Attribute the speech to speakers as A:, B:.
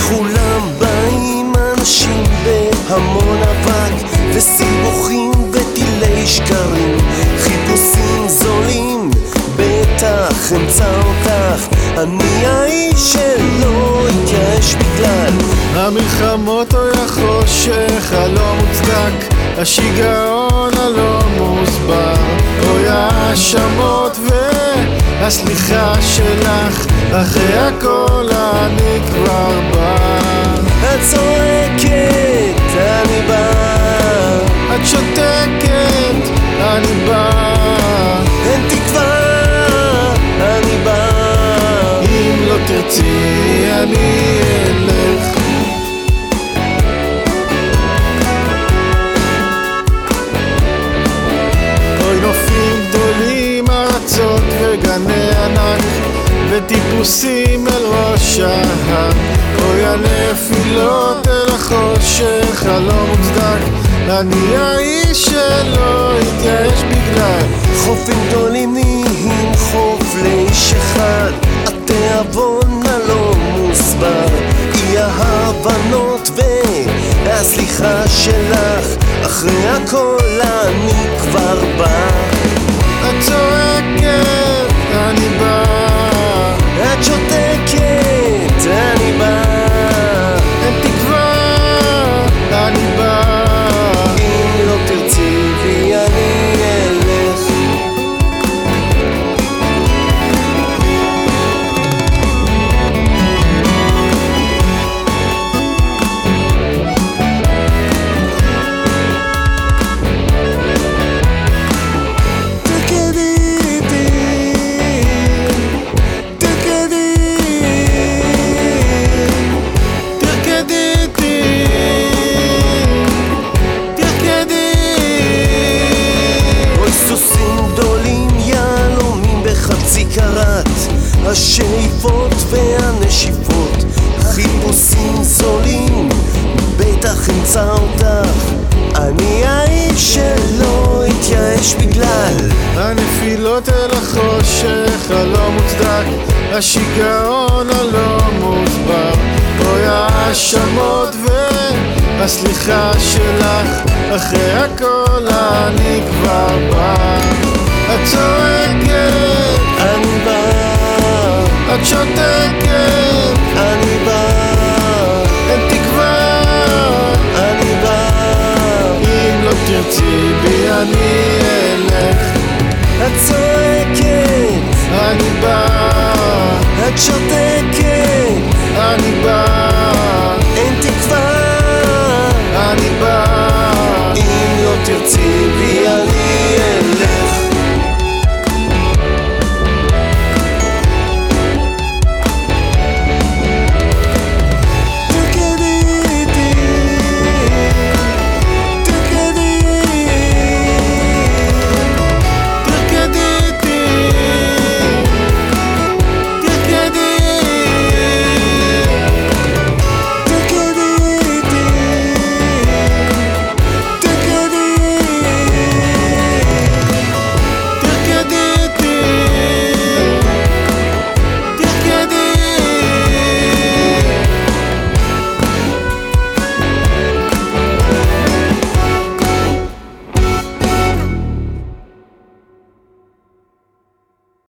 A: לכולם באים אנשים בהמון אבק וסיבוכים וטילי שקרים, חיפושים זולים, בטח אמצא אותך. אני האיש שלא התייאש בגלל
B: המלחמות או החושך הלא מוצדק, השיגעון הלא מוסבר, אוי האשמות והסליחה שלך, אחרי הכל אני כבר בא.
A: את צועקת, אני בא,
B: את שותקת, אני בא,
A: אין תקווה, אני בא,
B: אם לא תרצי אני אלך. אוי נופים גדולים, ארצות וגני ענק וטיפוסים אל ראש ההר, אוי הנפילות אל החושך הלא מוצדק, אני האיש שלא התייאש בגלל
A: חופים גדולים נהיים חוף לאיש אחד, התיאבון הלא מוסבר, אי ההבנות והסליחה שלך, אחרי הכל אני כבר בא.
B: את צועקת, אני בא,
A: את שותקת, אני בא,
B: אין תקווה, אני בא,
A: אם לא תרצי בי אני אלך. השאיפות והנשיפות, חיפושים זולים, בטח אמצא אותך. אני האיש שלא התייאש בגלל
B: הנפילות אל החושך הלא מוצדק, השיגעון הלא מוסבר, אוי האשמות והסליחה שלך, אחרי הכל אני כבר בא. את צועקת,
A: אני בא,
B: את שותקת,
A: אני בא,
B: אין תקווה,
A: אני בא,
B: אם לא תרצי בי אני אלך.
A: את צועקת,
B: אני בא,
A: את שותקת